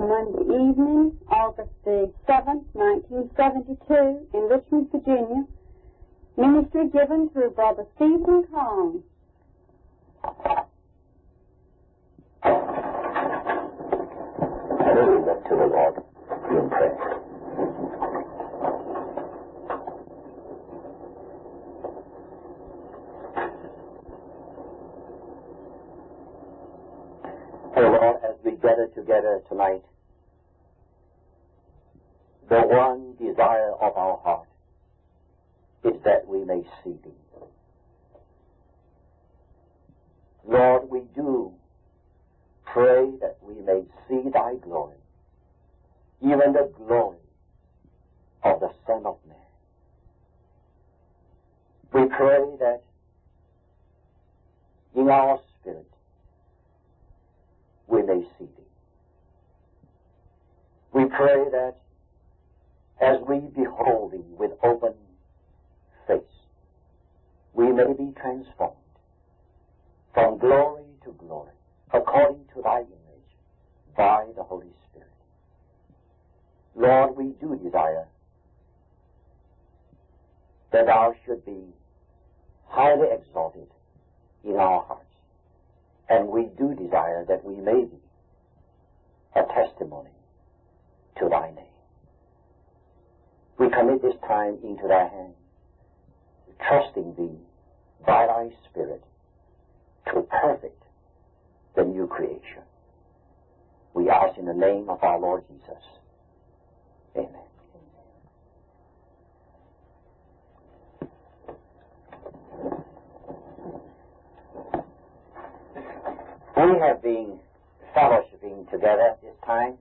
Monday evening, August the 7th, 1972, in Richmond, Virginia. Ministry given to Brother Stephen Kong. I will look to the Lord in prayer. Oh Lord, as we gather together tonight, the one desire of our heart is that we may see Thee. Lord, we do pray that we may see Thy glory, even the glory of the Son of Man. We pray that in our spirit we may see Thee. We pray that as we behold Thee with open face, we may be transformed from glory to glory, according to Thy image, by the Holy Spirit. Lord, we do desire that Thou should be highly exalted in our hearts, and we do desire that we may be a testimony to Thy name. We commit this time into Thy hand, trusting Thee by Thy Spirit to perfect the new creation. We ask in the name of our Lord Jesus. Amen. We have been fellowshipping together this time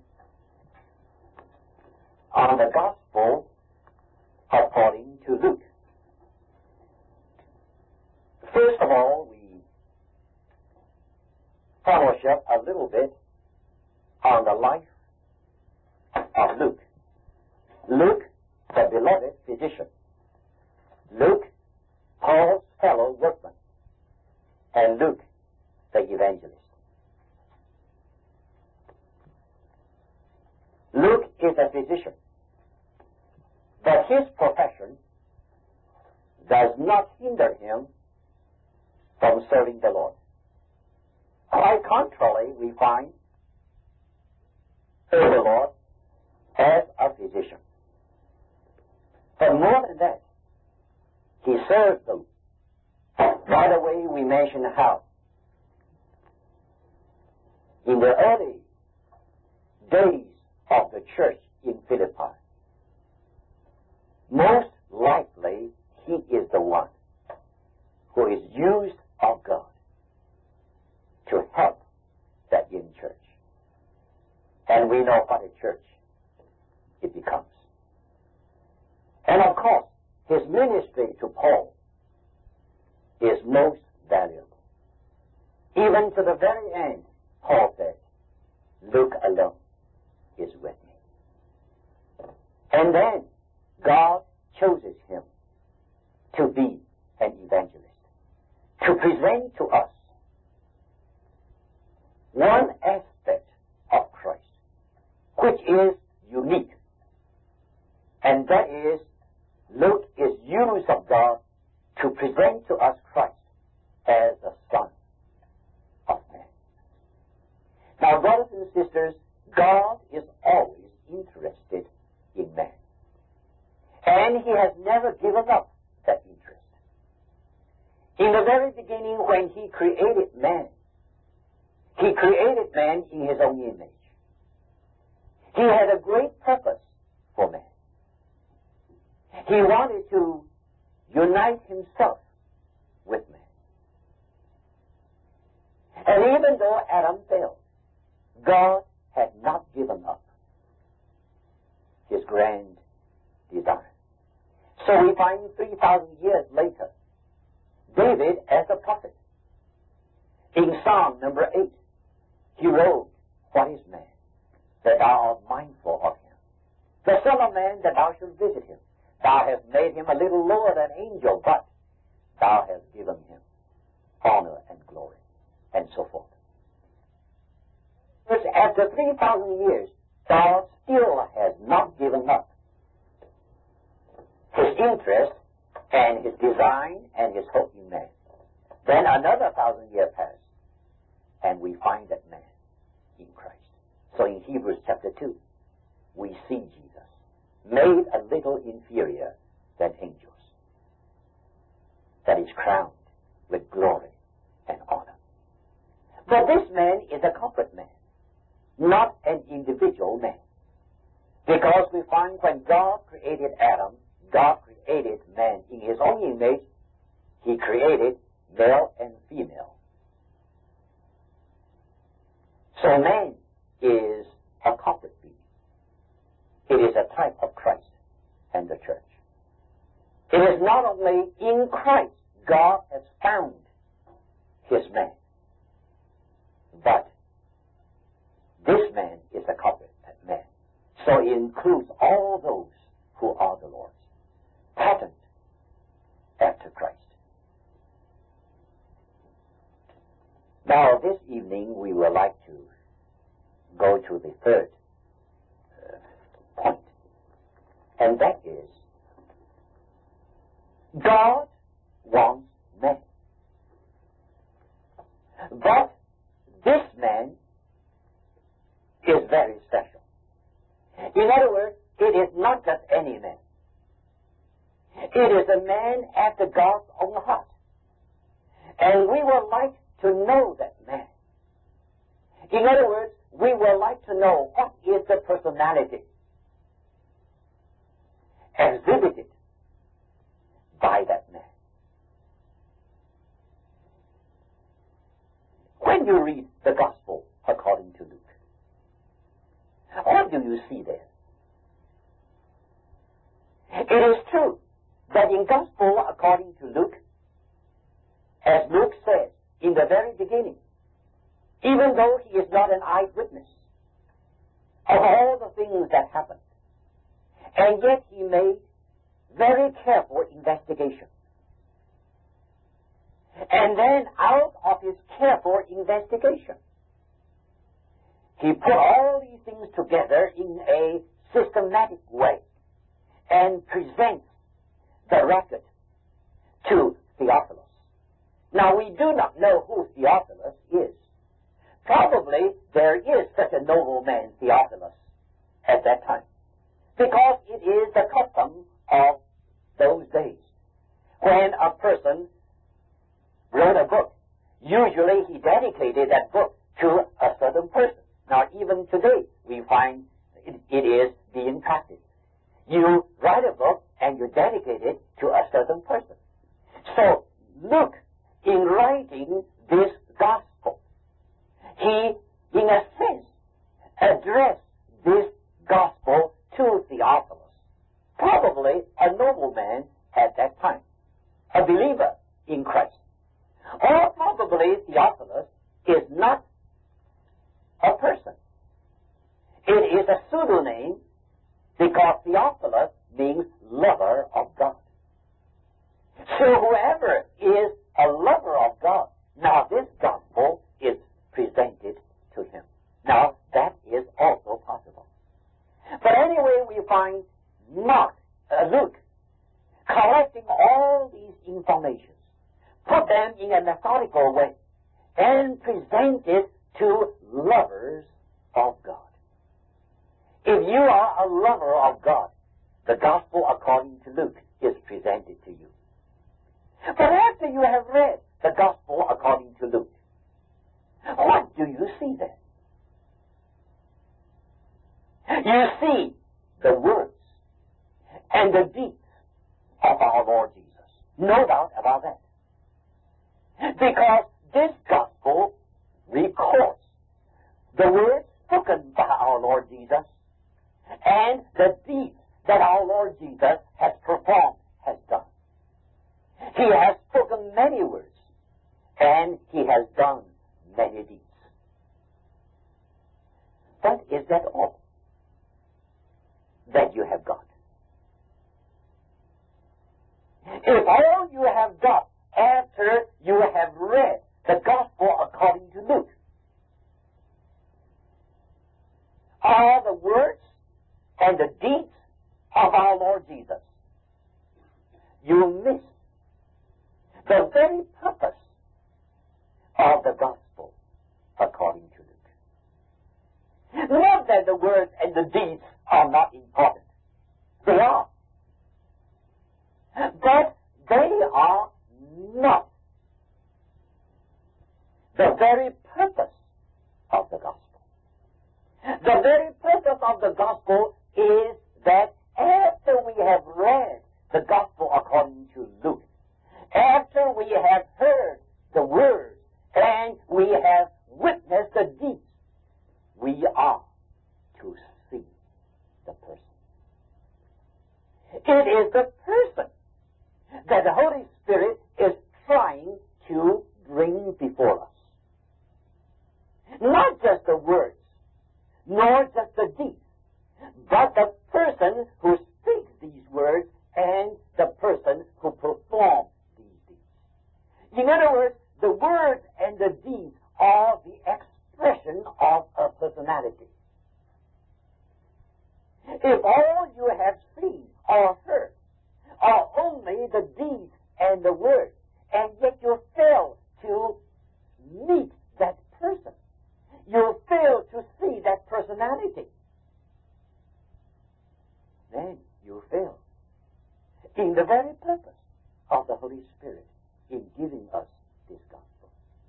on the Gospel according to Luke. First of all, we fellowship a little bit on the life of Luke. Luke, the beloved physician. Luke, Paul's fellow workman. And Luke, the evangelist. Luke is a physician, but his profession does not hinder him from serving the Lord. Quite contrarily, we find the Lord as a physician. But more than that, he serves them. By the way, we mentioned how in the early days of the church in Philippi, most likely he is the one who is used of God to help that young church. And we know what a church it becomes. And of course, his ministry to Paul is most valuable. Even to the very end, Paul said, Luke alone is with me. And then God chooses him to be an evangelist, to present to us one aspect of Christ, which is unique. And that is, Luke is used of God to present to us Christ as the Son of Man. Now, brothers and sisters, God is always interested in man. And he has never given up that interest. In the very beginning, when he created man in his own image. He had a great purpose for man. He wanted to unite himself with man. And even though Adam failed, God had not given up his grand desire. So we find 3,000 years later, David as a prophet. In Psalm number 8, he wrote, "What is man, that thou art mindful of him? The Son of Man, that thou shalt visit him. Thou hast made him a little lower than angel, but thou hast given him honor and glory," and so forth. After 3,000 years, God still has not given up his interest and his design and his hope in man. Then another 1,000 years passed, and we find that man in Christ. So in Hebrews chapter 2, we see Jesus made a little inferior than angels, that is crowned with glory and honor. But this man is a corporate man, not an individual man. Because we find when God created Adam, God created man in his own image. He created male and female. So man is a corporate being. It is a type of Christ and the church. It is not only in Christ God has found his man, but this man is a corporate man. So it includes all those who are the Lord's, patterned after Christ. Now, this evening we would like to go to the third point, and that is God wants man. But this man is very special. In other words, it is not just any man. It is a man after God's own heart. And we would like to know that man. In other words, we would like to know what is the personality exhibited by that man. When you read the Gospel according to Luke, what do you see there? It is true that in Gospel according to Luke, as Luke says in the very beginning, even though he is not an eyewitness of all the things that happened, and yet he made very careful investigation. And then out of his careful investigation, he put all these things together in a systematic way and presents the record to Theophilus. Now, we do not know who Theophilus is. Probably there is such a noble man, Theophilus, at that time, because it is the custom of those days. When a person wrote a book, usually he dedicated that book to a certain person. Now, even today, we find it is being practiced. You write a book and you dedicate it to a certain person. So, Luke, in writing this gospel, he, in a sense, addressed this gospel to Theophilus, probably a nobleman at that time, a believer in Christ. Or probably Theophilus is not a person. It is a pseudonym because Theophilus means lover of God. So whoever is a lover of God, now this gospel is presented to him. Now that is also possible. But anyway, we find Luke collecting all these informations, put them in a methodical way, and present it to lovers of God. If you are a lover of God, the gospel according to Luke is presented to you. But after you have read the gospel according to Luke, what do you see then? You see the words and the deeds of our Lord Jesus. No doubt about that. Because this gospel records the words spoken by our Lord Jesus and the deeds that our Lord Jesus has performed, has done. He has spoken many words and he has done many deeds. But is that all that you have got? If all you have got after you have read the gospel according to Luke are the words the gospel according to Luke. Not that the words and the deeds are not important. They are. But they are not the very purpose of the gospel. The very purpose of the gospel is that after we have read the gospel according to Luke, after we have heard the words and we have witnessed the deeds, we are to see the person. It is the person that the Holy Spirit is trying to bring before us. Not just the words, nor just the deeds, but the person who speaks these words and the person who performs these deeds. In other words, the words and the deeds are the expression of a personality. If all you have seen or heard are only the deeds and the words, and yet you fail to meet that person, you fail to see that personality, then you fail in the very purpose of the Holy Spirit in giving us this gospel.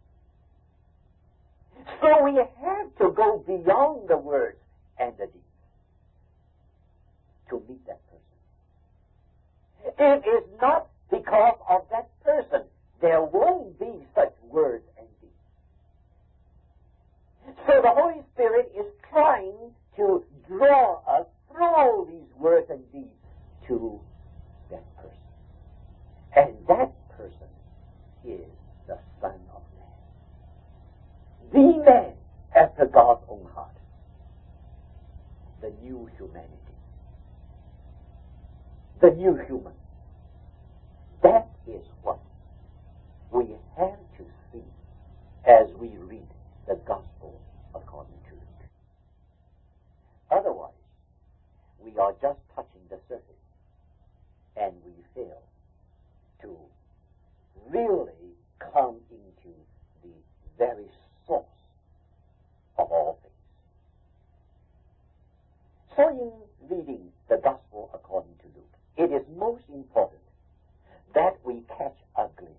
So we have to go beyond the words and the deeds to meet that person. It is not because of that person there won't be such words and deeds. So the Holy Spirit is trying to draw us through these words and deeds to that person. And that person is the Son of Man. The man after God's own heart. The new humanity. The new human. That is what we have to see as we read the gospel according to Luke. Otherwise, we are just touching the surface and we fail to really come into the very source of all things. So in reading the gospel according to Luke, it is most important that we catch a glimpse.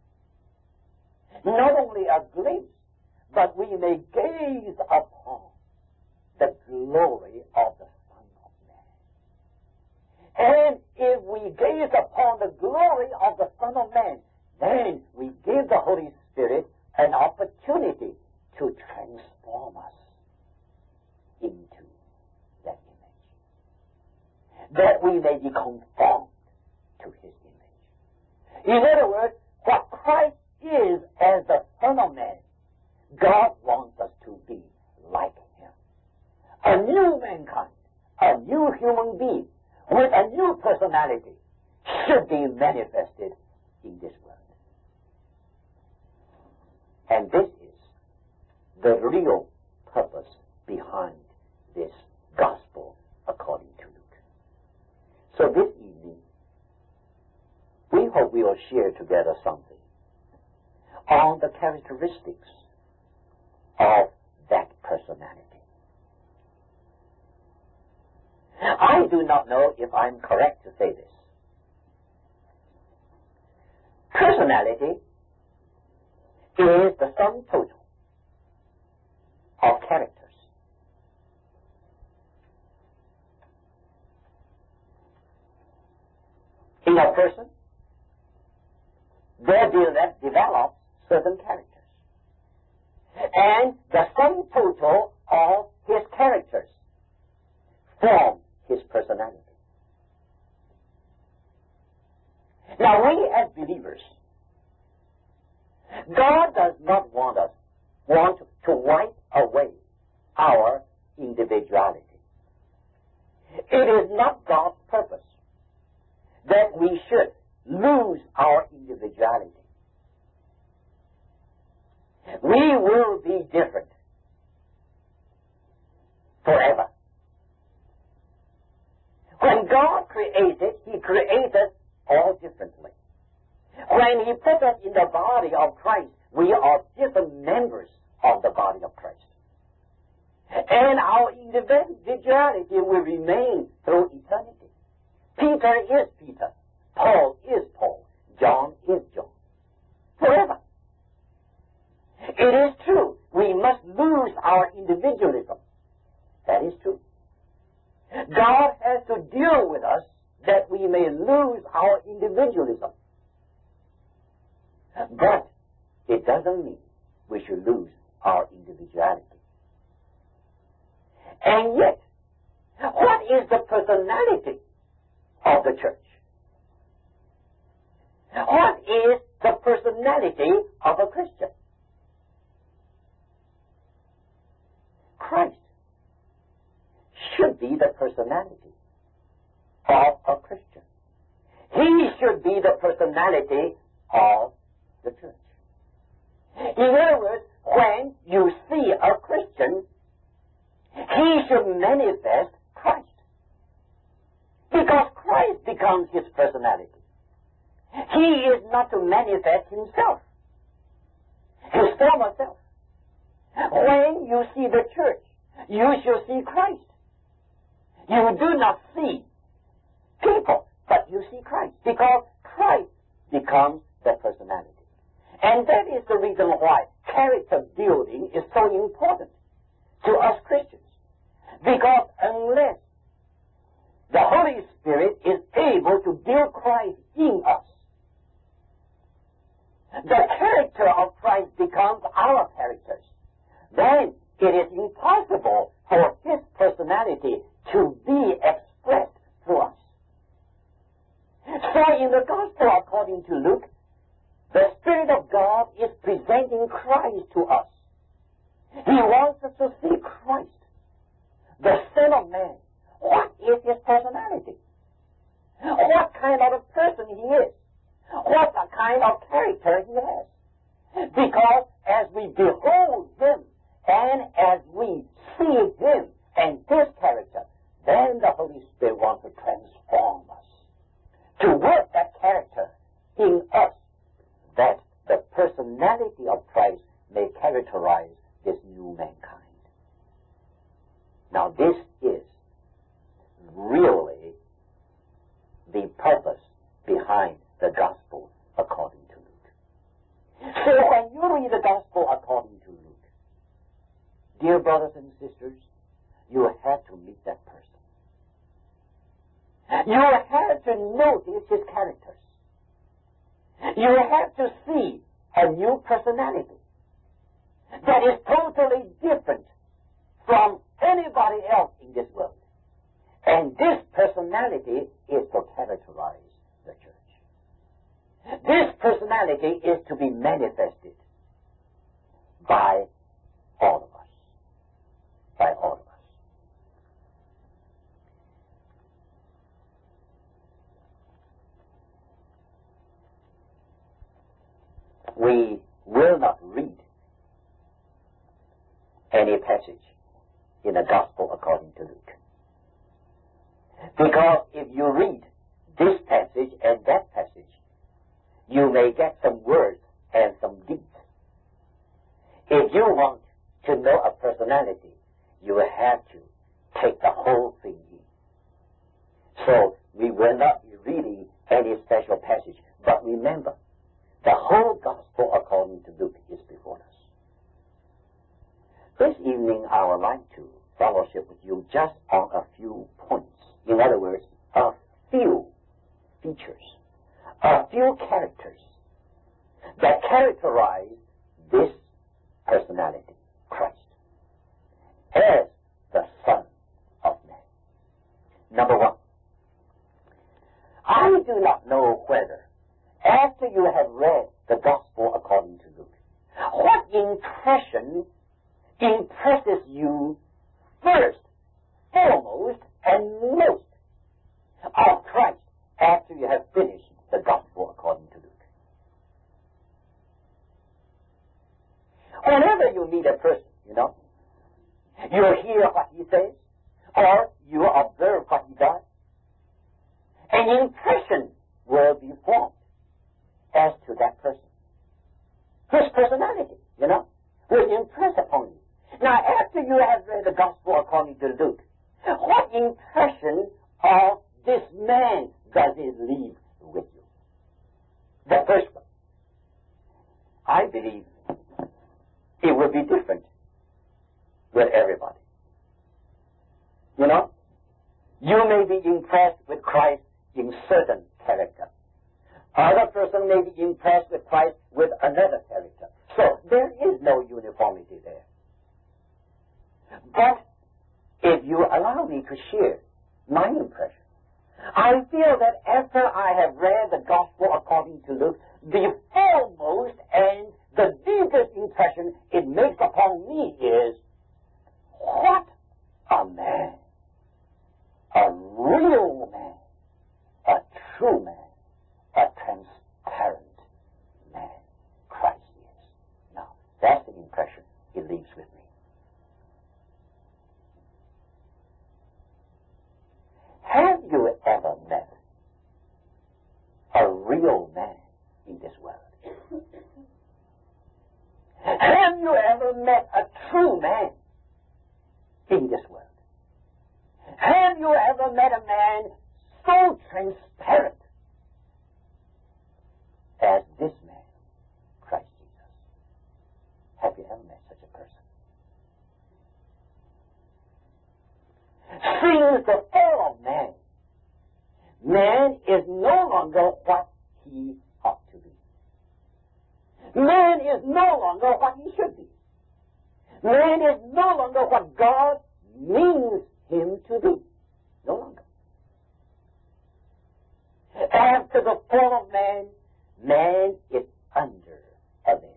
Not only a glimpse, but we may gaze upon the glory of the Son of Man. And if we gaze upon the glory of the Son of Man, then we give the Holy Spirit an opportunity to transform us into that image, that we may be conformed to His image. In other words, what Christ is as the Son of Man, God wants us to be like Him. A new mankind, a new human being, with a new personality should be manifested in this world. And this is the real purpose behind this gospel according to Luke. So this evening, we hope we will share together something on the characteristics of that personality. I do not know if I'm correct to say this. Personality is the sum total of characters. In a person, there develop certain characters. And the sum total of his characters form his personality. Now we as believers, God does not want to wipe away our individuality. It is not God's purpose that we should lose our individuality. We will be different forever. When God created, He created all differently. When He put us in the body of Christ, we are different men individuality will remain through eternity. Peter is Peter. Paul is Paul. John is John. Forever. It is true. We must lose our individualism. That is true. God has to deal with us that we may lose our individualism. But it doesn't mean we should lose our individuality. And yet, what is the personality of the church? What is the personality of a Christian? Christ should be the personality of a Christian. He should be the personality of the church. In other words, when you see a Christian, he should manifest Christ. Because Christ becomes his personality. He is not to manifest himself, his former self. When you see the church, you shall see Christ. You do not see people, but you see Christ, because Christ becomes the personality. And that is the reason why character building is so important to us Christians. Because unless the Holy Spirit is able to build Christ in us, the character of Christ becomes our characters. Then it is impossible for his personality to be expressed through us. So in the Gospel according to Luke, the Spirit of God is presenting Christ to us. He wants us to see Christ, the Son of Man. What is his personality? What kind of a person he is? What kind of character he has? Because as we behold him and as we see him and his character, then the Holy Spirit wants to transform us, to work that character in us, that the personality of Christ may characterize this new mankind. Now this is really the purpose behind the Gospel according to Luke. So when you read the Gospel according to Luke, dear brothers and sisters, you have to meet that person. You have to notice his characters. You have to see a new personality that is totally different from anybody else in this world. And this personality is to characterize the church. This personality is to be manifested by all of us. By all of us. We will not read any passage in the Gospel according to Luke. Because if you read this passage and that passage, you may get some words and some deeds. If you want to know a personality, you will have to take the whole thing in. So we will not be reading any special passage, but remember, the whole Gospel according to Luke is before us. This evening I would like to fellowship with you just on a few points. In other words, a few features, a few characters that characterize this personality, Christ, as the Son of Man. Number one, I do not know whether, after you have read the Gospel according to Luke, what impression impresses you first, foremost, and most of Christ after you have finished the Gospel according to Luke. Whenever you meet a person, you hear what he says, or you observe what he does, an impression will be formed as to that person. His personality, will impress upon you. Now, after you have read the Gospel according to Luke, what impression of this man does it leave with you? The first one. I believe it will be different with everybody. You know, you may be impressed with Christ in certain character. Other person may be impressed with Christ with another character. So there is no uniformity there. But if you allow me to share my impression, I feel that after I have read the Gospel according to Luke, the foremost and the deepest impression it makes upon me is, what a man, a real man, a true man, a transparent man Christ is. Now, that's the impression he leaves with me. Have you ever met a real man in this world? Have you ever met a true man in this world? Have you ever met a man so transparent as this man, Christ Jesus? Have you ever met such a person? Since the fall of man, man is no longer what he ought to be. Man is no longer what he should be. Man is no longer what God means him to be. No longer. After the fall of man, man is under a veil.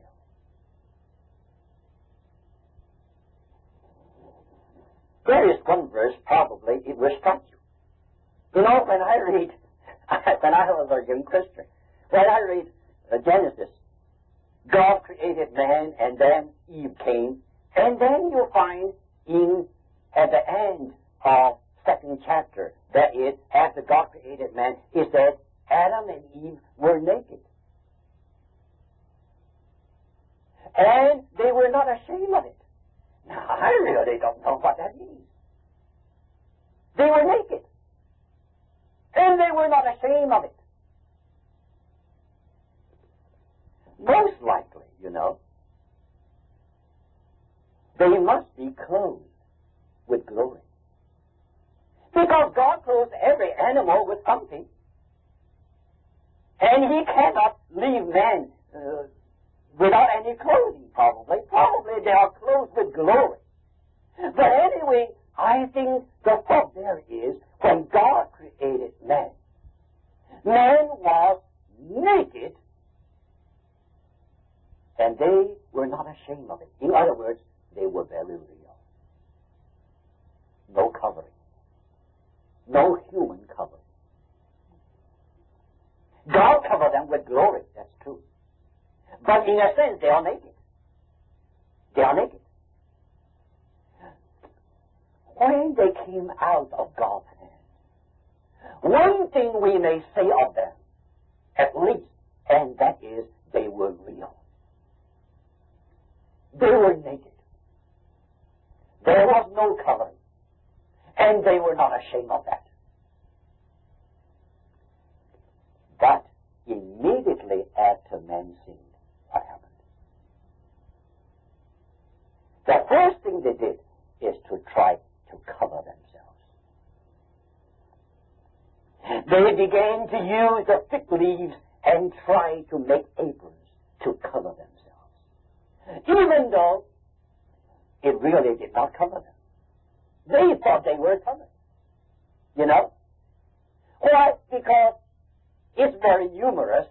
There is one verse, probably, it will strike you. You know, when I was a young Christian, when I read Genesis, God created man, and then Eve came, and then you find at the end of second chapter, that is, after God created man, it says Adam and Eve were naked. And they were not ashamed of it. Now, I really don't know what that means. They were naked. And they were not ashamed of it. Most likely, you know, they must be clothed with glory. Because God clothes every animal with something. And he cannot leave man without any clothing, probably. Probably they are clothed with glory. But anyway, I think the thought there is, when God created man, man was naked, and they were not ashamed of it. In other words, they were very real. No covering. No human covering. God covered them with glory, that's true. But in a sense, they are naked. They are naked. When they came out of God's hand, one thing we may say of them, at least, and that is, they were real. They were naked. There was no covering. And they were not ashamed of that. But immediately after man sinned, what happened? The first thing they did is to try to cover themselves. They began to use the fig leaves and try to make aprons to cover themselves, even though it really did not cover them. They thought they were covered. You know? Why? Because it's very humorous.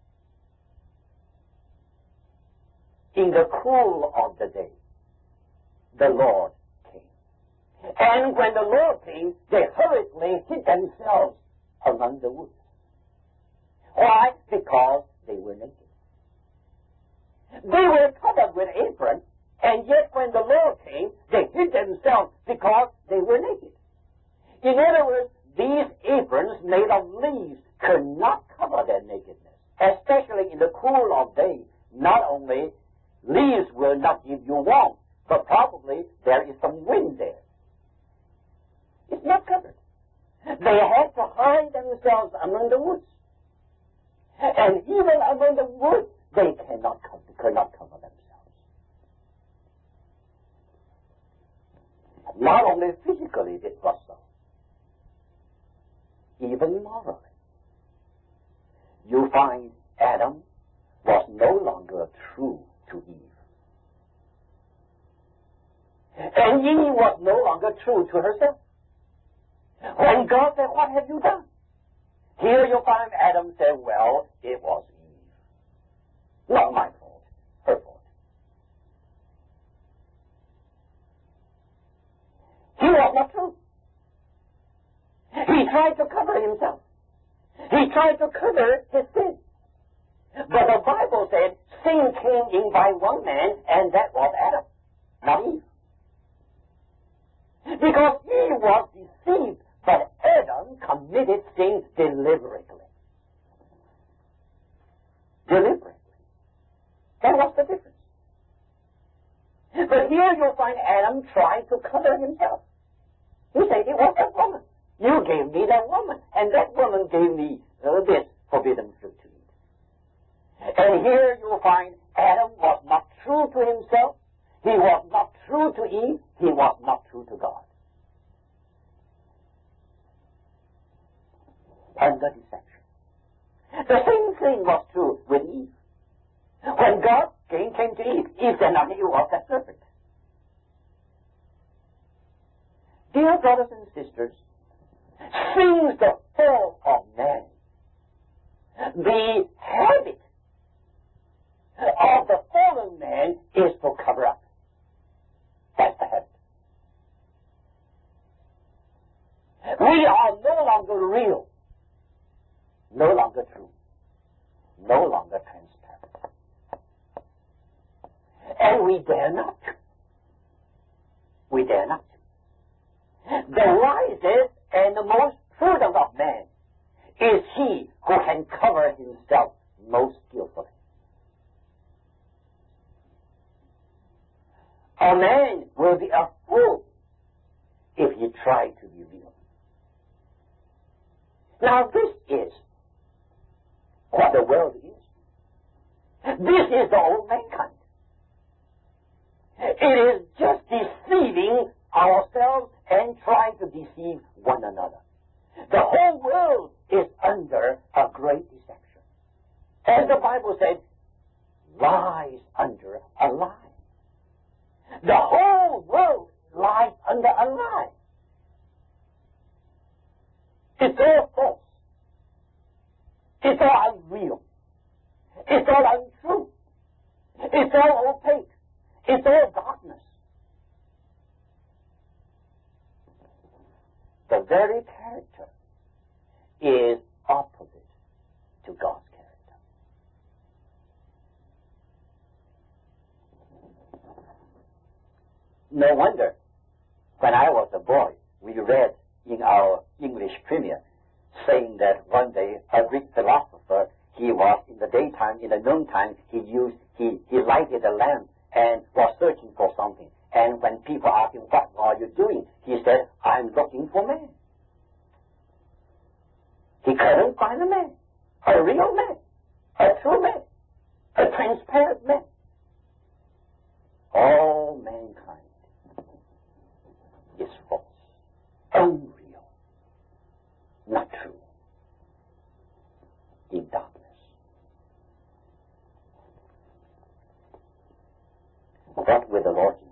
In the cool of the day, the Lord came. And when the Lord came, they hurriedly hid themselves among the woods. Why? Because they were naked. They were covered with aprons, and yet when the Lord came, they hid themselves because they were naked. In other words, these aprons made of leaves could not cover their nakedness, especially in the cool of day. Not only leaves will not give you warmth, but probably there is some wind there. It's not covered. They had to hide themselves among the woods. And even among the woods, they could not cover themselves. Not only physically it was so, even morally. You find Adam was no longer true to Eve. And Eve was no longer true to herself. When God said, "What have you done?" Here you find Adam said, "Well, it was Eve. Not my fault, her fault." He was not true. He tried to cover himself. He tried to cover his sin. But the Bible said sin came in by one man, and that was Adam, not Eve. Because Eve was deceived, but Adam committed sin deliberately. Deliberately. That was the difference. But here you find Adam trying to cover himself. He said, "It was that woman. You gave me that woman, and that woman gave me this forbidden fruit to eat." And here you find Adam was not true to himself. He was not true to Eve. He was not true to God. Under deception. The same thing was true with Eve. When God came to Eve, Eve said, "Now you are that serpent." Dear brothers and sisters, since the fall of man, the habit of the fallen man is to cover up. That's the habit. We are no longer real, no longer true, no longer transparent. And we dare not to. We dare not to. The wisest and the most prudent of men is he who can cover himself most skillfully. A man will be a fool if he tries to be real. Now this is what the world is. This is the old mankind. It is just deceiving ourselves and trying to deceive one another. The whole world is under a great deception. As the Bible said, lies under a lie. The whole world lies under a lie. It's all false. It's all unreal. It's all untrue. It's all opaque. It's all darkness. The very character is opposite to God's character. No wonder, when I was a boy, we read in our English Premier saying that one day a Greek philosopher, he was in the daytime, in the noontime, he lighted a lamp and was searching for something. And when people asked him, "What are you doing?" he said, "I'm looking for man." He couldn't find a man, a real man, a true man, a transparent man. All mankind is false, unreal, not true, in darkness. What will the Lord do?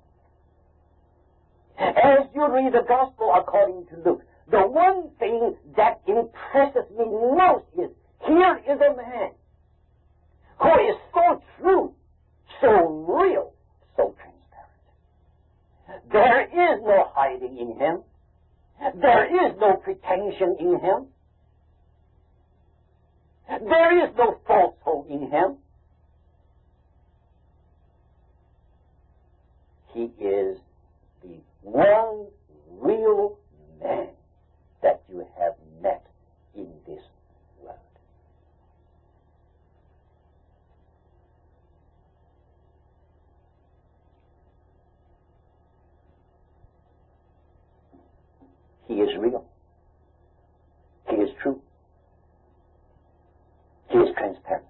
As you read the Gospel according to Luke, the one thing that impresses me most is, here is a man who is so true, so real, so transparent. There is no hiding in him. There is no pretension in him. There is no falsehood in him. He is the one real man that you have met in this world. He is real. He is true. He is transparent.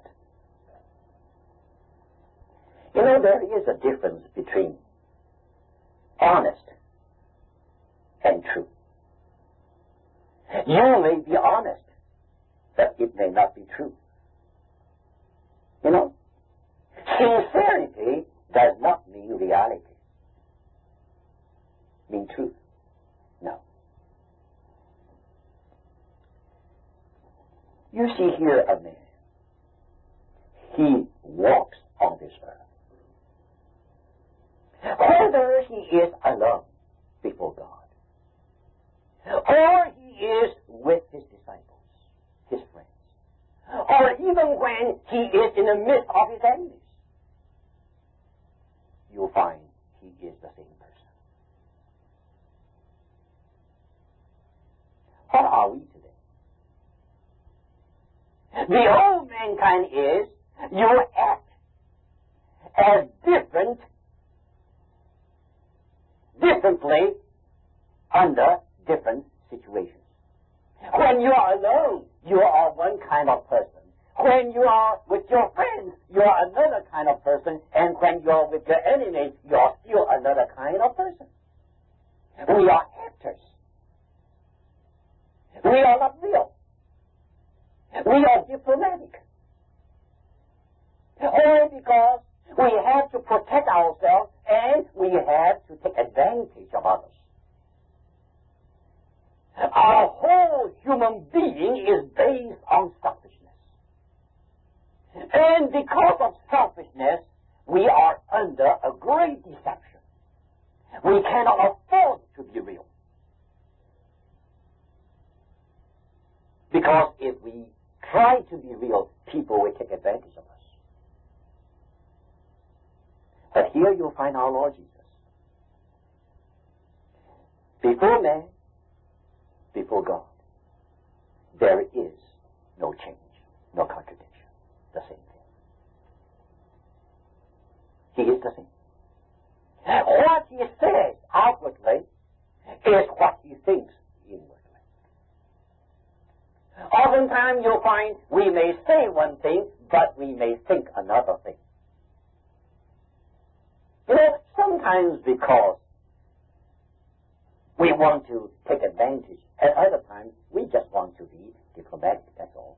You know, there is a difference between honest and true. You may be honest, but it may not be true. You know, sincerity does not mean reality, mean truth. No. You see here a man. He walks on this earth. Whether he is alone before God, or he is with his disciples, his friends, or even when he is in the midst of his enemies, you'll find he is the same person. What are we today? The old mankind is you act as differently under different situations. When you are alone, you are one kind of person. When you are with your friends, you are another kind of person. And when you are with your enemies, you are still another kind of person. We are actors. We are not real. We are diplomatic. Only because we have to protect ourselves and we have to take advantage of others. Our whole human being is based on selfishness. And because of selfishness, we are under a great deception. We cannot afford to be real. Because if we try to be real, people will take advantage of us. But here you'll find our Lord Jesus. Before man, before God, there is no change, no contradiction. The same thing. He is the same. What he says outwardly is what he thinks inwardly. Oftentimes you'll find we may say one thing, but we may think another thing. You know, sometimes because we want to take advantage, at other times we just want to be diplomatic, that's all.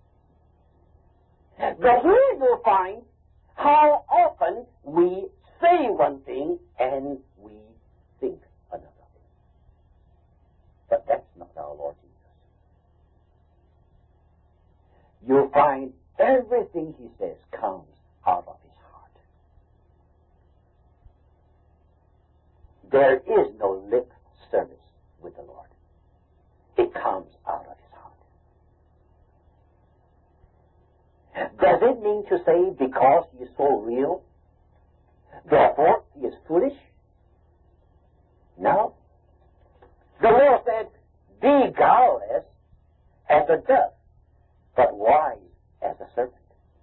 But here you'll find how often we say one thing and we think another thing. But that's not our Lord Jesus. You'll find everything he says comes out of his heart. There is no lip service with the Lord. It comes out of his heart. Does it mean to say because he is so real, therefore he is foolish? No. The Lord said, be guileless as a dove, but wise as a serpent.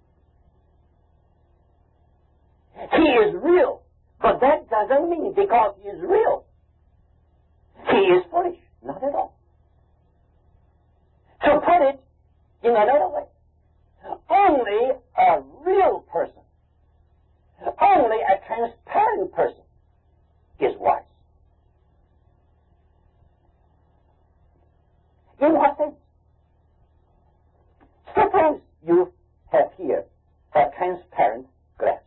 He is real, but that doesn't mean because he is real, he is foolish. Not at all. To put it in another way, only a real person, only a transparent person is wise. In what sense? Suppose you have here a transparent glass.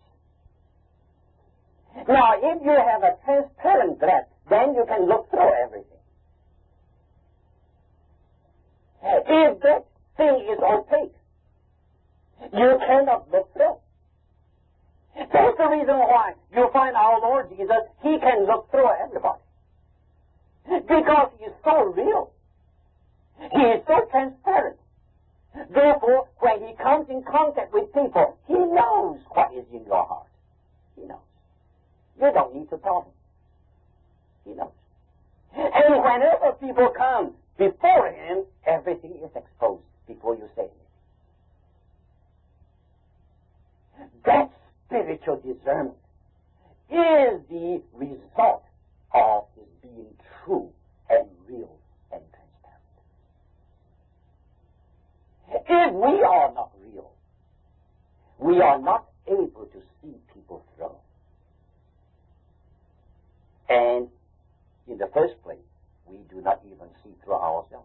Now, if you have a transparent glass, then you can look through everything. If that thing is opaque, you cannot look through. That's the reason why you find our Lord Jesus, he can look through everybody. Because he is so real. He is so transparent. Therefore, when he comes in contact with people, he knows what is in your heart. He knows. You don't need to tell him. He knows. And whenever people come before him, everything is exposed before you say anything. That spiritual discernment is the result of his being true and real If we are not real, we are not able to see people through. And in the first place, we do not even see through ourselves.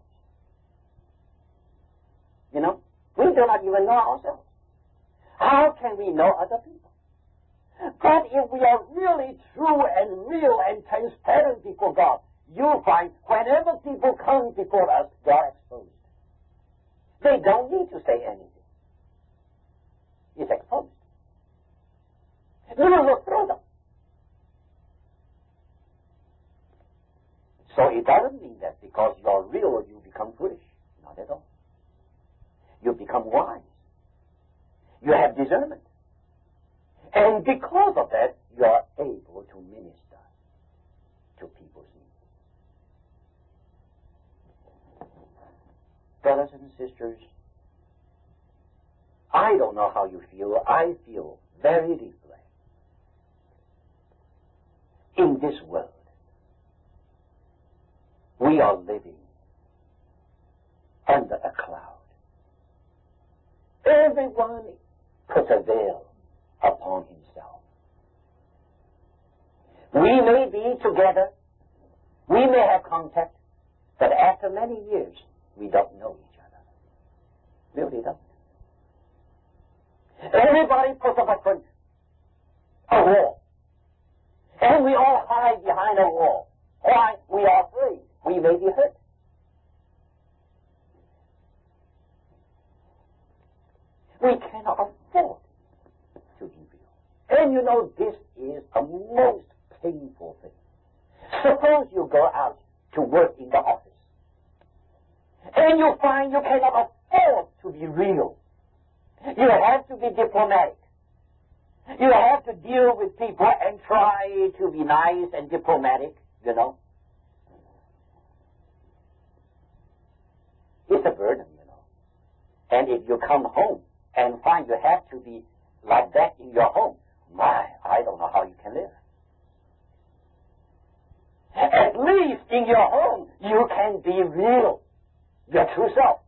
You know, we do not even know ourselves. How can we know other people? But if we are really true and real and transparent before God, you'll find whenever people come before us, they are exposed. They don't need to say anything. It's exposed. You will look through them. So it doesn't mean that because you are real, you become foolish. Not at all. You become wise. You have discernment. And because of that, you are able to minister to people's needs. Brothers and sisters, I don't know how you feel. I feel very deeply. In this world, we are living under a cloud. Everyone puts a veil upon himself. We may be together, we may have contact, but after many years, we don't know each other. Really don't. Everybody puts up a front, a wall, and we all hide behind a wall. Why? We are afraid. We may be hurt. We cannot afford to be real. And you know, this is a most painful thing. Suppose you go out to work in the office, and you find you cannot afford to be real. You have to be diplomatic. You have to deal with people and try to be nice and diplomatic, you know. It's a burden, you know. And if you come home and find you have to be like that in your home, I don't know how you can live. At least in your home, you can be real, your true self.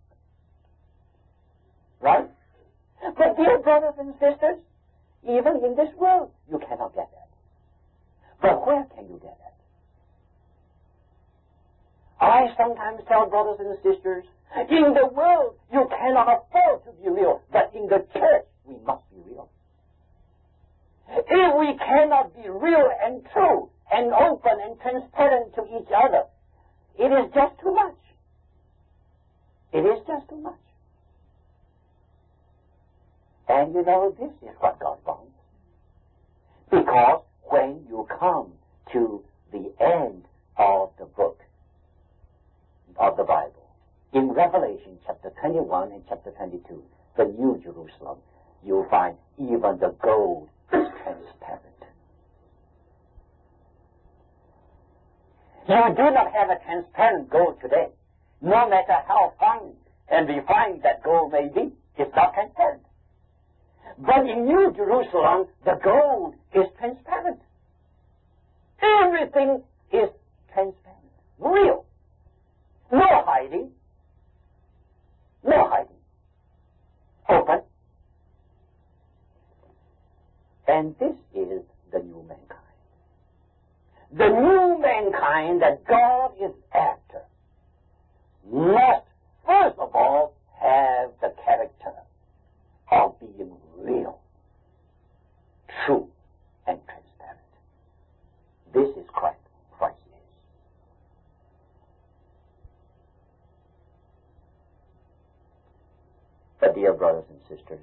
Right? But dear brothers and sisters, even in this world, you cannot get that. But where can you get that? I sometimes tell brothers and sisters, in the world, you cannot afford to be real, but in the church, we must be real. If we cannot be real and true and open and transparent to each other, it is just too much. It is just too much. And you know, this is what God wants. Because when you come to the end of the book of the Bible, in Revelation chapter 21 and chapter 22, the New Jerusalem, you'll find even the gold is transparent. You do not have a transparent gold today. No matter how fine and refined that gold may be, it's not transparent. But in New Jerusalem, the gold is transparent. Everything is transparent, real. No hiding. No hiding. Open. And this is the new mankind. The new mankind that God is after must, first of all, have the character of being real, true, and transparent. This is Christ. Christ is. But dear brothers and sisters,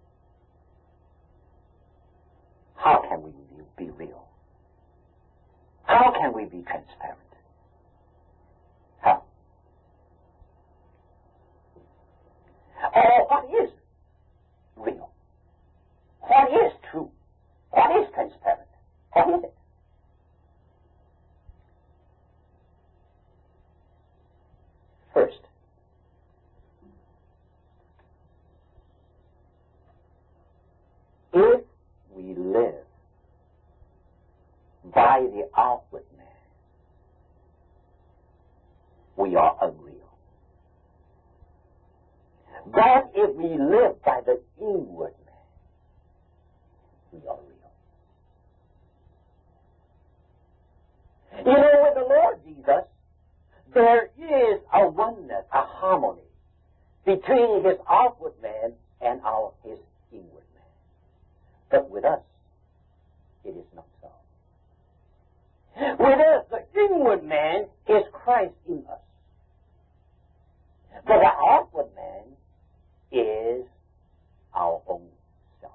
how can we be real? How can we be transparent? How? Or what is real? What is true? What is transparent? What is it? First, if we live by the outward man, we are unreal. But if we live by the inward man, we are real. You know, with the Lord Jesus, there is a oneness, a harmony between his outward man and his inward man. But with us, it is not so. With us, the inward man is Christ in us. But the outward man is our own self.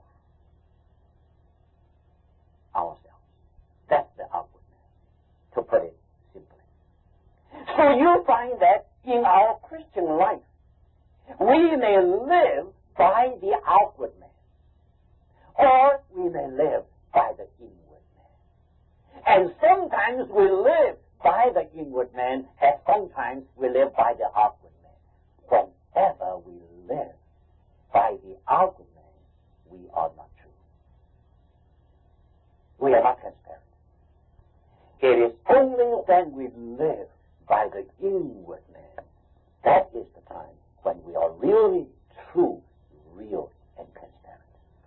Ourselves. That's the outward man, to put it simply. So you find that in our Christian life, we may live by the outward man, or we may live by the inward man. And sometimes we live by the inward man, and sometimes we live by the outward man. Whenever we live by the outward man, we are not true. We are not transparent. It is only when we live by the inward man, that is the time when we are really true, real, and transparent.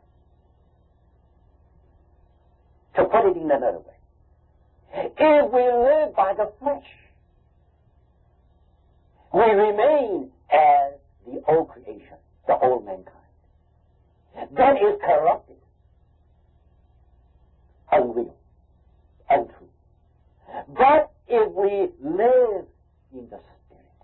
To put it in another way, if we live by the flesh, we remain as the old creation, the old mankind. That is corrupted, unreal, untrue. But if we live in the Spirit,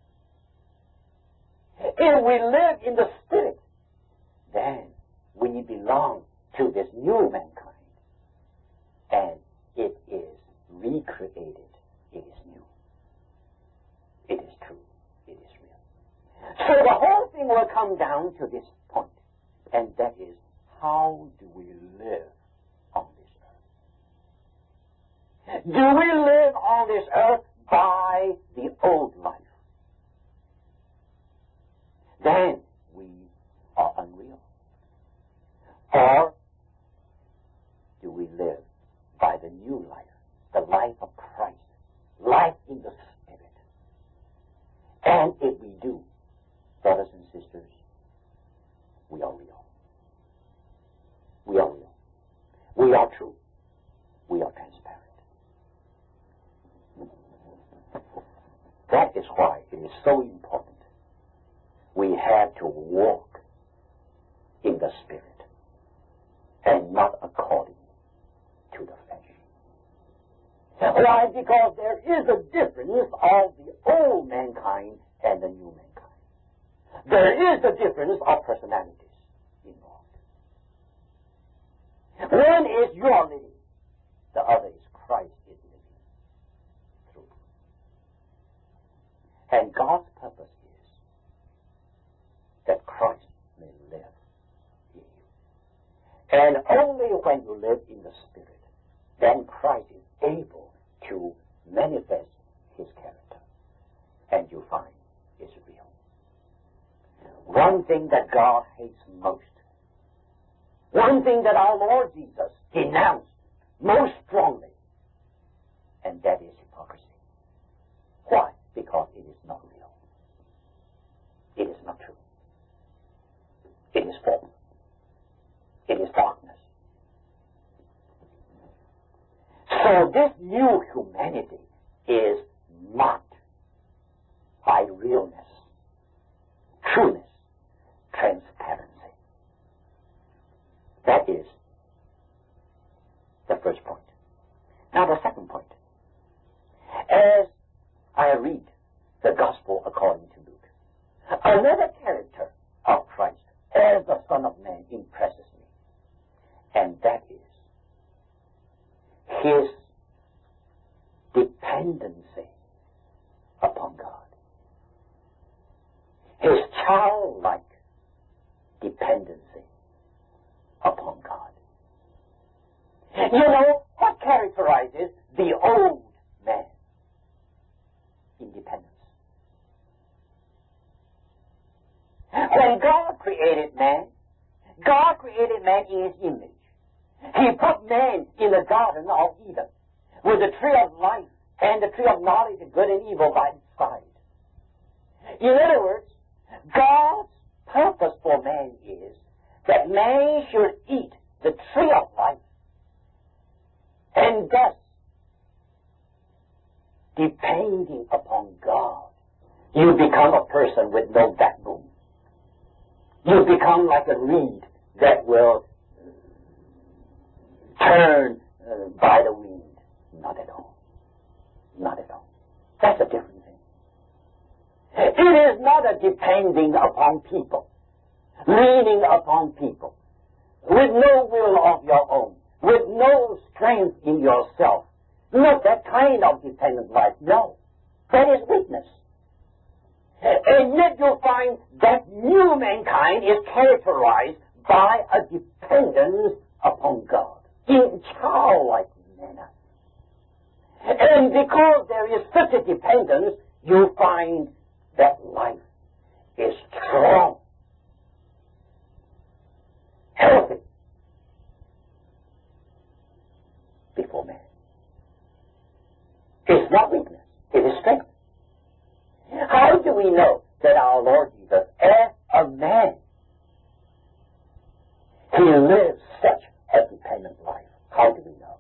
if we live in the Spirit, then we belong to this new mankind. And it is recreated. It is new. It is true. It is real. So the whole thing will come down to this point, and that is, how do we live on this earth? Do we live on this earth by the old life? Then we are unreal. Or do we live by the new life, the life of Christ, life in the Spirit? And if we do, brothers and sisters, we are real. We are real. We are true. We are transparent. That is why it is so important. We have to walk in the Spirit and not according to the flesh. Why? Because there is a difference of the old mankind and the new mankind. There is a difference of personalities involved. One is your living, the other is Christ is living through. And God's purpose is that Christ may live in you. And only when you live in the Spirit, then Christ is able to manifest his character. And you find it's real. One thing that God hates most, one thing that our Lord Jesus denounced most strongly, and that is hypocrisy. Why? Because it is not real. It is not true. It is false. It is darkness. So this new humanity is marked by realness, trueness, transparency. That is the first point. Now the second point. As I read the Gospel according to Luke, another character of Christ as the Son of Man impresses me, and that is his dependency upon God. His childlike dependency upon God. You know, what characterizes the old man? Independence. When God created man in his image. He put man in the Garden of Eden with the tree of life and the tree of knowledge of good and evil by its side. In other words, God's purpose for man is that man should eat the tree of life, and thus, depending upon God, you become a person with no backbone. You become like a reed that will turn by the wind. Not at all. Not at all. That's a different thing. It is not a depending upon people, leaning upon people, with no will of your own, with no strength in yourself. Not that kind of dependent life. No. That is weakness. And yet you'll find that new mankind is characterized by a dependence upon God in childlike manner. And because there is such a dependence, you find that life is strong, healthy before man. It's not weakness, it is strength. How do we know that our Lord Jesus, as a man, he lived such a dependent life? How do we know?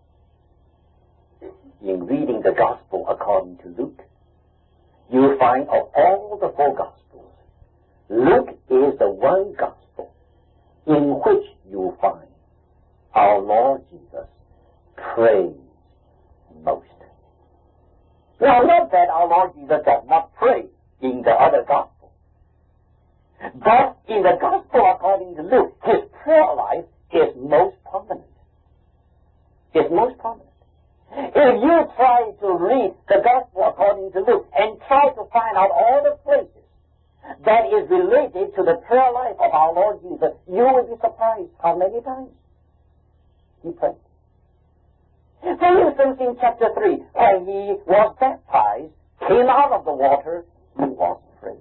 In reading the Gospel according to Luke, you find of all the four Gospels, Luke is the one Gospel in which you find our Lord Jesus prays most. Now, not that our Lord Jesus does not pray in the other Gospels, but in the Gospel according to Luke, his prayer life is most prominent. Is most prominent. If you try to read the Gospel according to Luke and try to find out all the places that is related to the prayer life of our Lord Jesus, you will be surprised how many times he prayed. For instance, in chapter 3, when he was baptized, came out of the water, he was praying.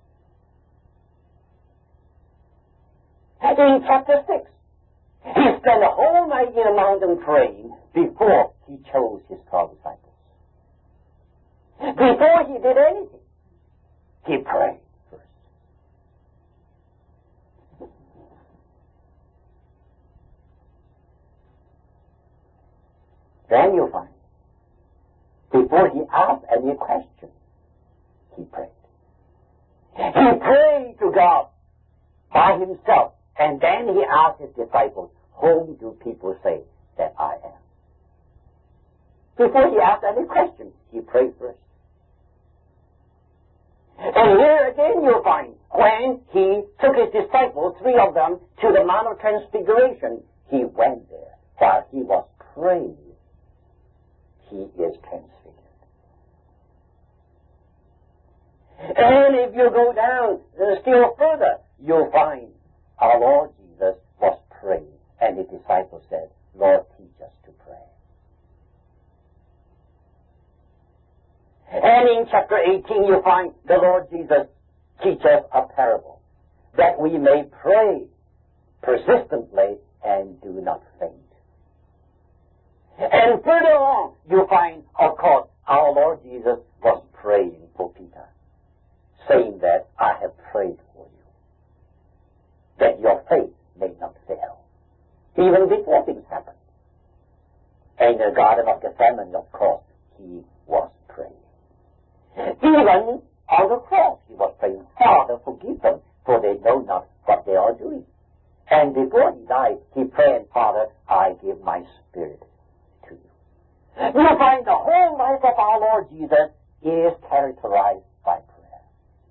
In chapter 6, he spent a whole night in a mountain praying before he chose his 12 disciples. Before he did anything, he prayed first. Then you find, before he asked any question, he prayed. He prayed to God by himself, and then he asked his disciples, whom do people say that I am? Before he asked any question, he prayed first. And here again you find, when he took his disciples, 3 of them, to the Mount of Transfiguration, he went there while he was praying. He is transfigured. And if you go down still further, you'll find our Lord Jesus was praying, and the disciples said, Lord, teach us to pray. And in chapter 18, you find the Lord Jesus teach us a parable, that we may pray persistently and do not faint. And further on, you find, of course, our Lord Jesus was praying for Peter, saying that I have prayed for you, that your faith may not fail, even before things happen. And in the Garden of Gethsemane, of course, he was praying. Even on the cross, he was praying, Father, forgive them, for they know not what they are doing. And before he died, he prayed, Father, I give my spirit to you. You find the whole life of our Lord Jesus is characterized by prayer.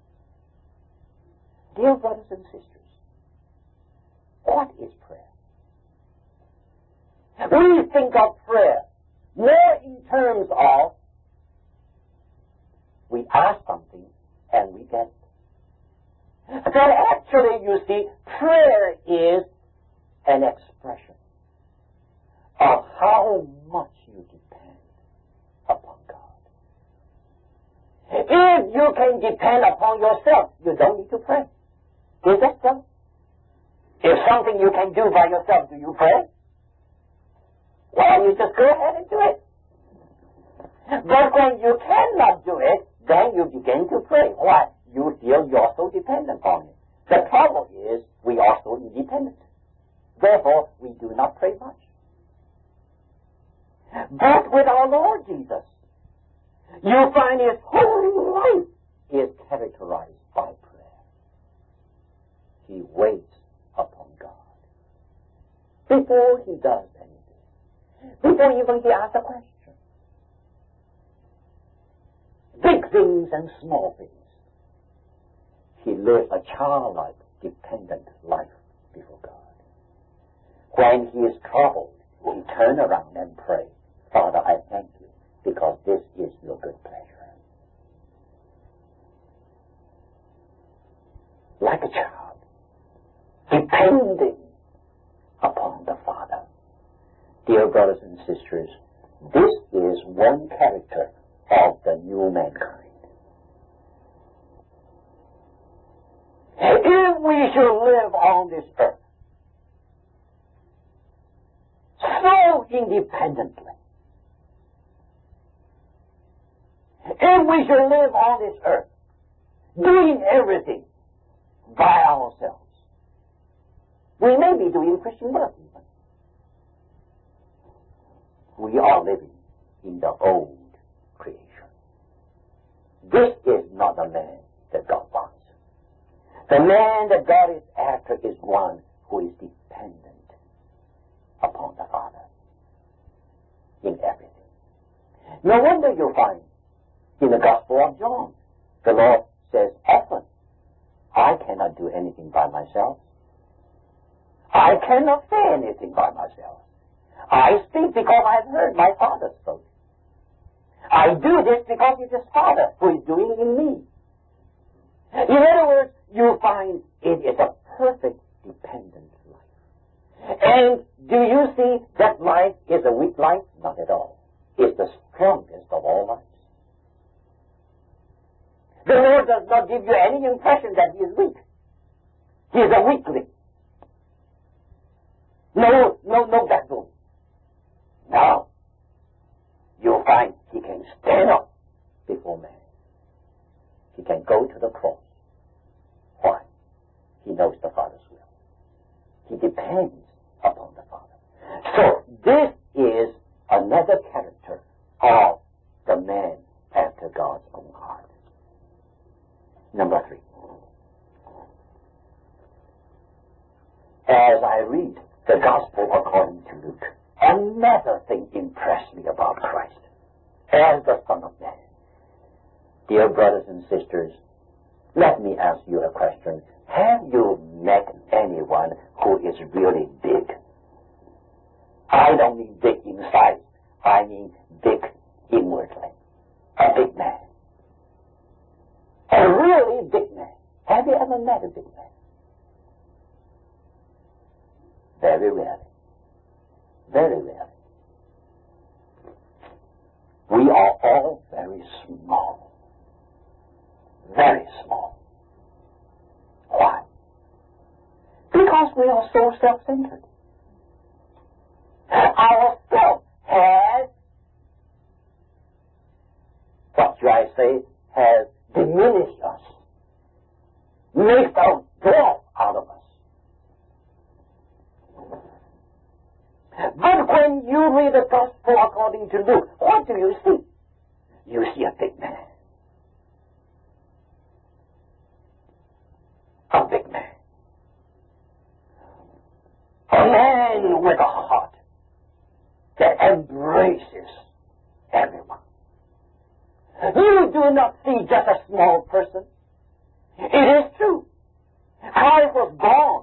Dear brothers and sisters, what is prayer? We think of prayer more in terms of we ask something and we get it. But actually, you see, prayer is an expression of how much you depend upon God. If you can depend upon yourself, you don't need to pray. Is that so? If something you can do by yourself, do you pray? Well, you just go ahead and do it. But when you cannot do it, then you begin to pray. Why? You feel you're so dependent on it. The trouble is we are so independent. Therefore, we do not pray much. But with our Lord Jesus, you find his whole life is characterized by prayer. He waits upon God before he does anything, before even he asks a question. Big things and small things. He lives a childlike, dependent life before God. When he is troubled, he turns around and prays, Father, I thank you because this is your good pleasure. Like a child, depending upon the Father. Dear brothers and sisters, this is one character of the new mankind. If we should live on this earth so independently, if we should live on this earth doing everything by ourselves, we may be doing Christian work even. We are living in the old creation. This is not the man that God wants. The man that God is after is one who is dependent upon the Father in everything. No wonder you find in the Gospel of John, the Lord says often, I cannot do anything by myself. I cannot say anything by myself. I speak because I've heard my Father spoke. I do this because it is Father who is doing in me. In other words, you find it is a perfect dependent life. And do you see that life is a weak life? Not at all. It's the strongest of all lives. The Lord does not give you any impression that he is weak. He is a weakling. No backbone. Now, you'll find he can stand up before man. He can go to the cross. Why? He knows the Father's will. He depends upon the Father. So, this is another character of the man after God's own heart. Number 3. As I read the Gospel according to Luke, another thing impressed me about Christ as the Son of Man. Dear brothers and sisters, let me ask you a question. Have you met anyone who is really big? I don't mean big in size. I mean big inwardly. A big man. A really big man. Have you ever met a big man? Very rarely. Very rarely. We are all very small. Very small. Why? Because we are so self-centered. Our self has, what should I say, has diminished us, makes a dwarf out of us. But when you read the Gospel according to Luke, what do you see? You see a big man. A big man. A man with a heart that embraces everyone. You do not see just a small person. It is true. Christ was born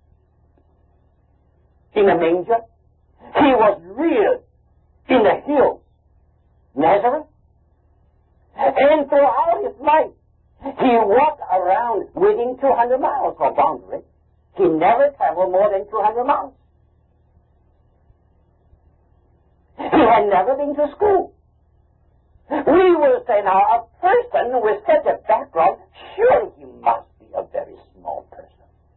in a manger. He was reared in the hills, Nazareth. And throughout his life, he walked around within 200 miles of boundary. He never traveled more than 200 miles. He had never been to school. We will say now, a person with such a background, surely he must be a very small person.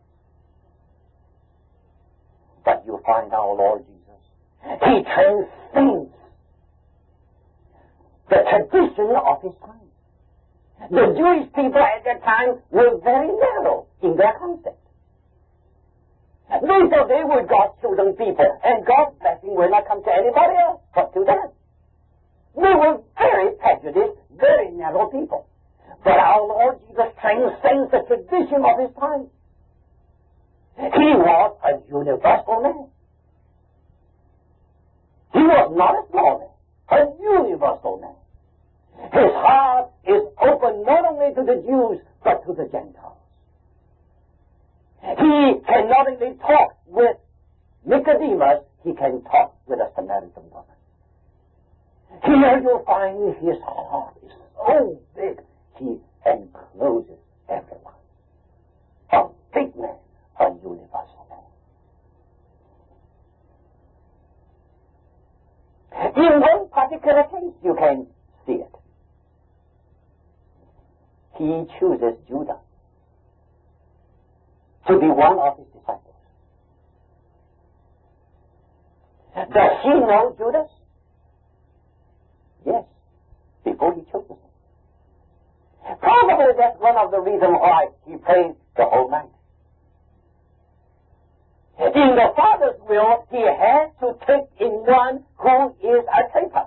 But you find our Lord Jesus, he transcends the tradition of his time. The Jewish people at that time were very narrow in their concept. They thought they were God's chosen people, and God's blessing will not come to anybody else but to them. They were very prejudiced, very narrow people. But our Lord Jesus transcends the tradition of his time. He was a universal man. He was not a small man, a universal man. His heart is open not only to the Jews, but to the Gentiles. He can not only talk with Nicodemus, he can talk with a Samaritan woman. Here you'll find his heart is so big, he encloses everyone. A big man, a universal man. In one particular case, you can see it. He chooses Judas to be one of his disciples. Does he know Judas? Yes, before he chose him. Probably that's one of the reasons why he prayed the whole night. In the Father's will, he has to take in one who is a traitor,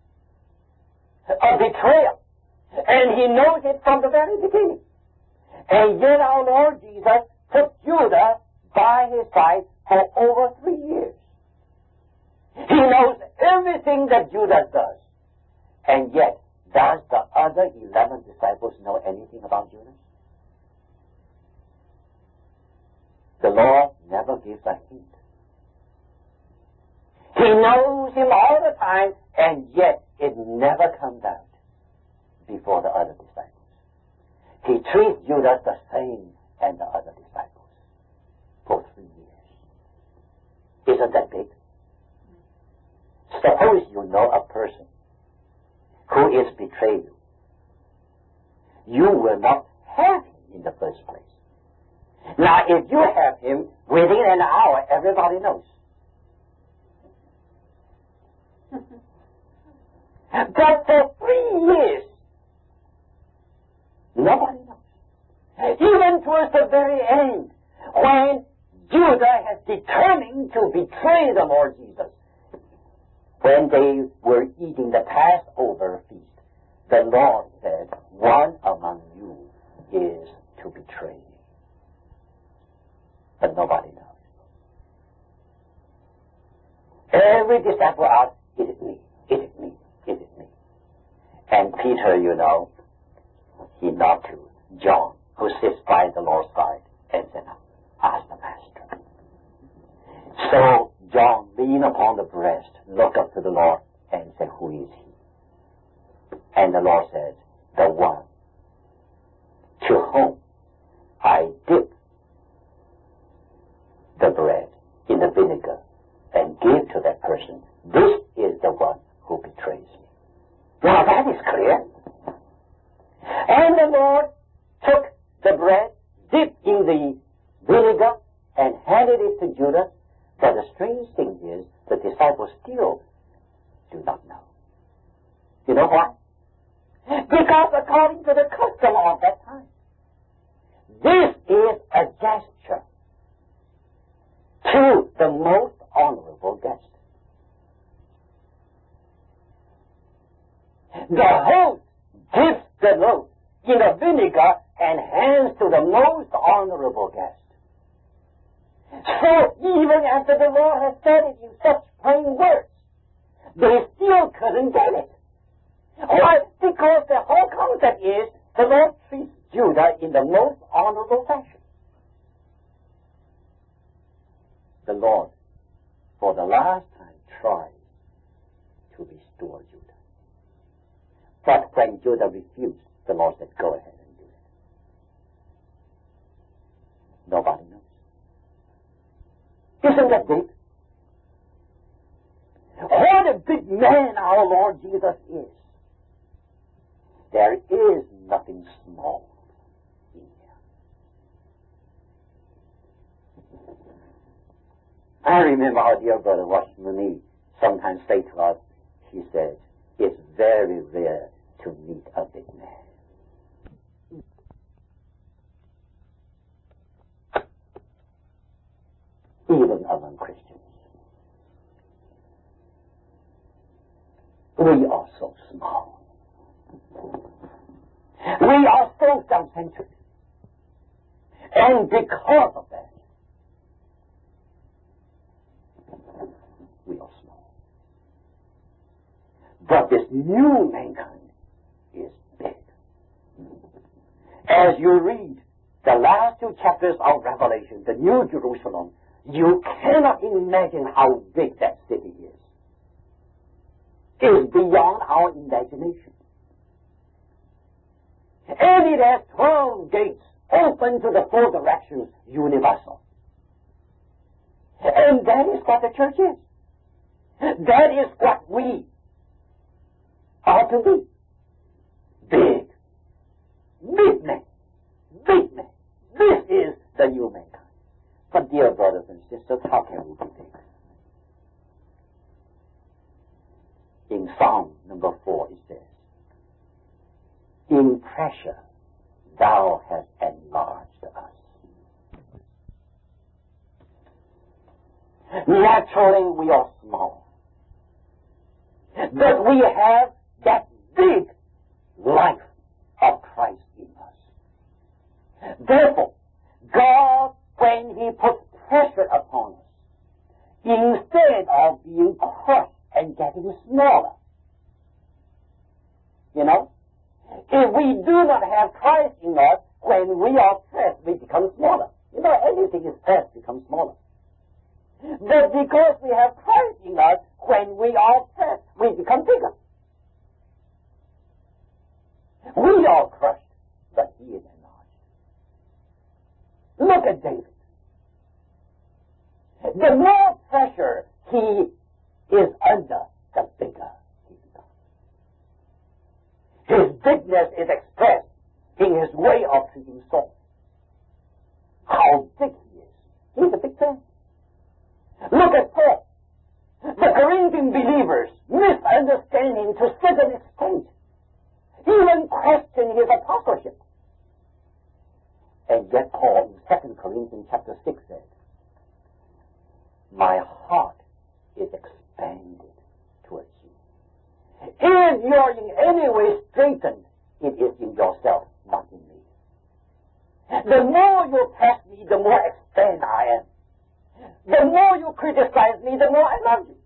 a betrayer. And he knows it from the very beginning. And yet our Lord Jesus put Judas by his side for over 3 years. He knows everything that Judas does. And yet, does the other 11 disciples know anything about Judas? The Lord never gives a hint. He knows him all the time, and yet it never comes out before the other disciples. He treats Judas the same as the other disciples for 3 years. Isn't that big? Suppose you know a person who is betrayed you. You will not have him in the first place. Now, if you have him, within an hour, everybody knows. But for 3 years, nobody knows. Even towards the very end, when Judas has determined to betray the Lord Jesus, when they were eating the Passover feast, the Lord said, one among you is to betray me. But nobody knows. Every disciple asked, is it me? Is it me? Is it me? And Peter, you know, he nodded to John, who sits by the Lord's side, and said, ask the Master. So John leaned upon the breast, looked up to the Lord, and said, who is he? And the Lord said, the one to whom I dip the bread in the vinegar and give to that person. This is the one who betrays me. Now that is clear. And the Lord took the bread, dipped in the vinegar, and handed it to Judas. But the strange thing is, the disciples still do not know. You know why? Because according to the custom of that time, this is a gesture to the most honorable guest. The host dips the loaf in the vinegar and hands to the most honorable guest. So even after the Lord has said it in such plain words, they still couldn't get it. Why? Because the whole concept is the Lord treats Judah in the most honorable fashion. The Lord, for the last time, tries to restore Judah. But when Judah refused, the Lord said, go ahead and do it. Nobody knows. Isn't that big? What a big man our Lord Jesus is. There is nothing small in him. I remember our dear brother Washington sometimes say to us, he says, it's very rare to meet a big man. We are so small. We are so self-centered. And because of that, we are small. But this new mankind is big. As you read the last 2 chapters of Revelation, the New Jerusalem, you cannot imagine how big that city is. It is beyond our imagination. And it has 12 gates open to the 4 directions, universal. And that is what the church is. That is what we are to be. Big. Big men. Big men. This is the new mankind. But dear brothers and sisters, how can we be big? In Psalm number 4 it says, in pressure thou hast enlarged us. Naturally we are small. But we have that big life of Christ in us. Therefore, God, when He puts pressure upon us, instead of being crushed and getting smaller, if we do not have Christ in us, when we are pressed, we become smaller. Anything is pressed becomes smaller. But because we have Christ in us, when we are pressed, we become bigger. We are crushed, but He is enlarged. Look at David. The more pressure he is under, the bigger he becomes. His bigness is expressed in his way of treating Saul. How big he is. He's a big man. Look at Paul. The Corinthian believers misunderstand him to such an extent, even question his apostleship. And yet Paul in 2 Corinthians chapter 6 said, my heart is expanded towards you. If you are in any way straightened, it is in yourself, not in me. The more you press me, the more expand I am. The more you criticize me, the more I love you.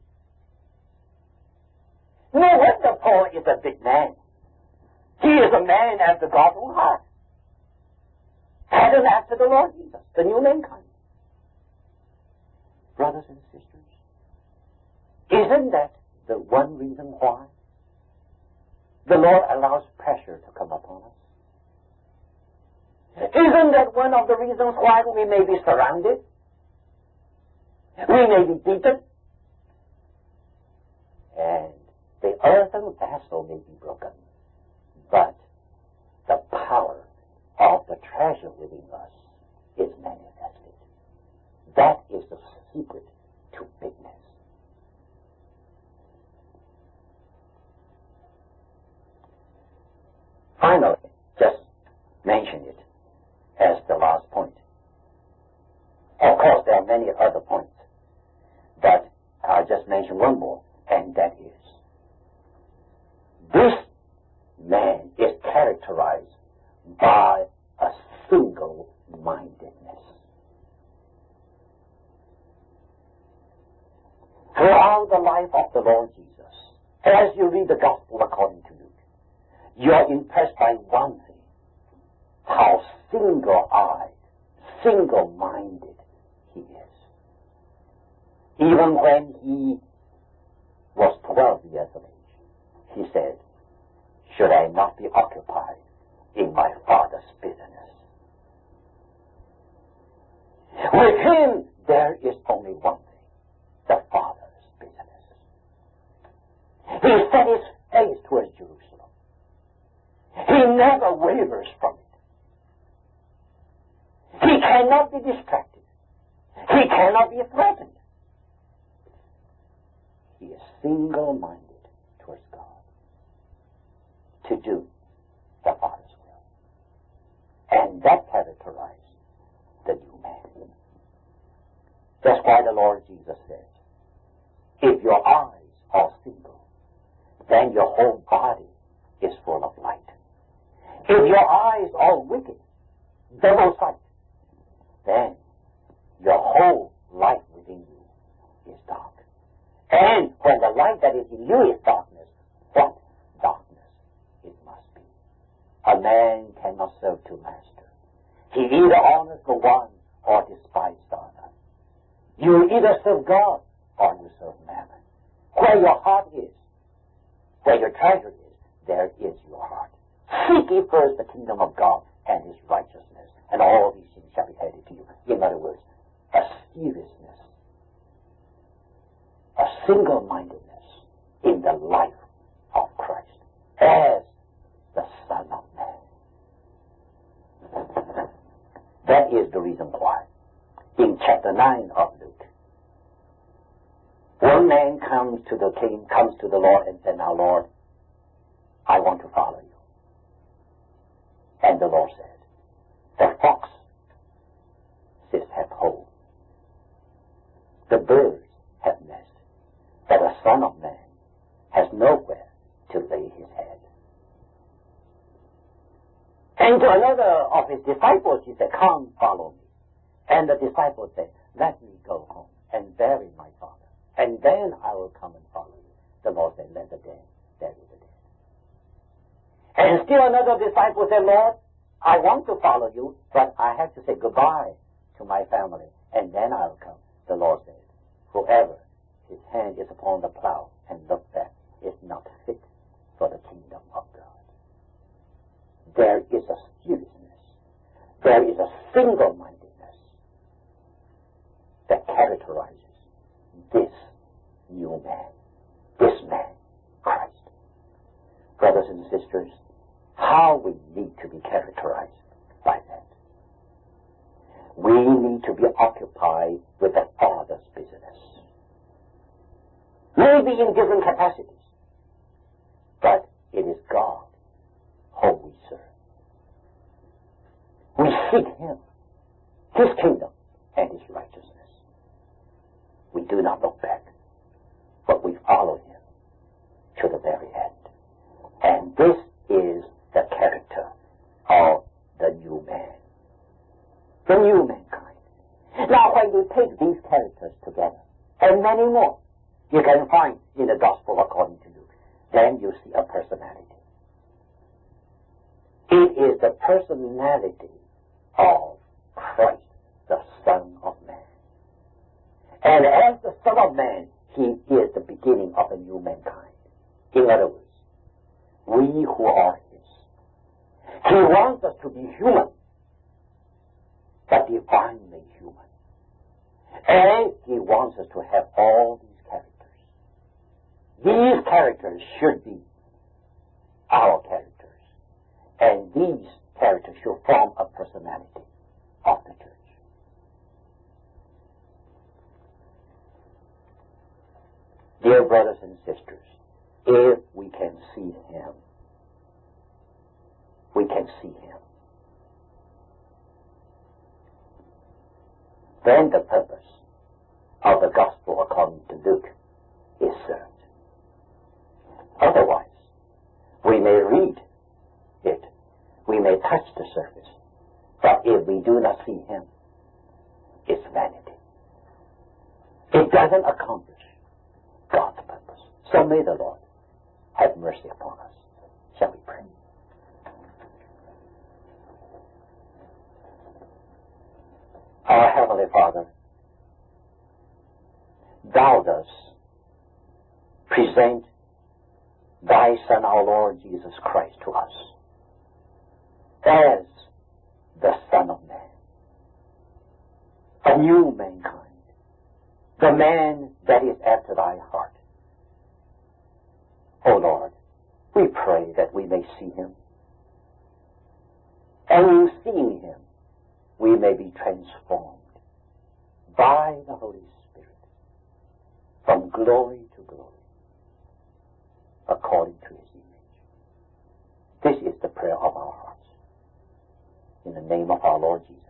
No wonder Paul is a big man. He is a man after God's own heart. Pattern after the Lord Jesus, the new mankind. Brothers and sisters, isn't that the one reason why the Lord allows pressure to come upon us? Isn't that one of the reasons why we may be surrounded? We may be beaten, and the earthen vessel may be broken, but the power of the treasure within us is manifested. That is the secret to bigness. Finally, just mention it as the last point. Of course, there are many other points, but I'll just mention one more, and that is, this man is characterized by a single-mindedness. Throughout the life of the Lord Jesus, as you read the Gospel according to Luke, you are impressed by one thing, how single-eyed, single-minded he is. Even when he was 12 years of age, he said, should I not be occupied in my Father's business? With him, there is only one thing, the Father's business. He set his face towards Jerusalem. He never wavers from it. He cannot be distracted. He cannot be threatened. He is single-minded towards God to do the Father's will. And that characterizes the new man. That's why the Lord Jesus says, if your eyes are single, then your whole body is full of light. If your eyes are wicked, double sight, then your whole life within you is dark. And when the light that is in you is darkness, what darkness it must be. A man cannot serve two masters. He either honors the one or despises the other. You either serve God or you serve mammon. Where your heart is, where your treasure is, there is your heart. Seek ye first the kingdom of God and his righteousness, and all these things shall be added to you. In other words, a seriousness, a single-mindedness in the life of Christ as the Son of Man. That is the reason why in chapter 9 of Luke, one man comes to the Lord and said, now Lord, I want to follow you. And the Lord said, the foxes have holes, the birds have nests, but the Son of Man has nowhere to lay his head. And to another of his disciples he said, come, follow me. And the disciples said, let me go home and bury my father, and then I will come and follow you. The Lord said, let the dead bury the dead. And still another disciple said, Lord, I want to follow you, but I have to say goodbye to my family, and then I'll come. The Lord said, whoever his hand is upon the plow and look back is not fit for the kingdom of God. There is a seriousness, there is a single-mindedness that characterizes this new man, this man, Christ. Brothers and sisters, how we need to be characterized by that. We need to be occupied with the Father's business. Maybe in different capacities, but it is God whom we serve. We seek him, his kingdom, and his righteousness. We do not look back, but we follow him to the very end. And this is the character of the new man, the new mankind. Now, when you take these characters together, and many more, you can find in the Gospel according to Luke, then you see a personality. It is the personality of Christ, the Son of Man. And as the Son of Man, he is the beginning of a new mankind. In other words, we who are his. He wants us to be human, but divinely human. And he wants us to have all these characters. These characters should be our characters. And these characters should form a personality of the church. Dear brothers and sisters, if we can see him, we can see him. Then the purpose of the gospel according to Luke is served. Otherwise, we may read it, we may touch the surface, but if we do not see him, it's vanity. It doesn't accomplish God's purpose. So may the Lord have mercy upon us. Shall we pray? Our Heavenly Father, thou dost present thy Son, our Lord Jesus Christ, to us as the Son of Man, a new mankind, the man that is after thy heart. O Lord, we pray that we may see him, and in seeing him, we may be transformed by the Holy Spirit from glory to glory, according to his image. This is the prayer of our hearts. In the name of our Lord Jesus.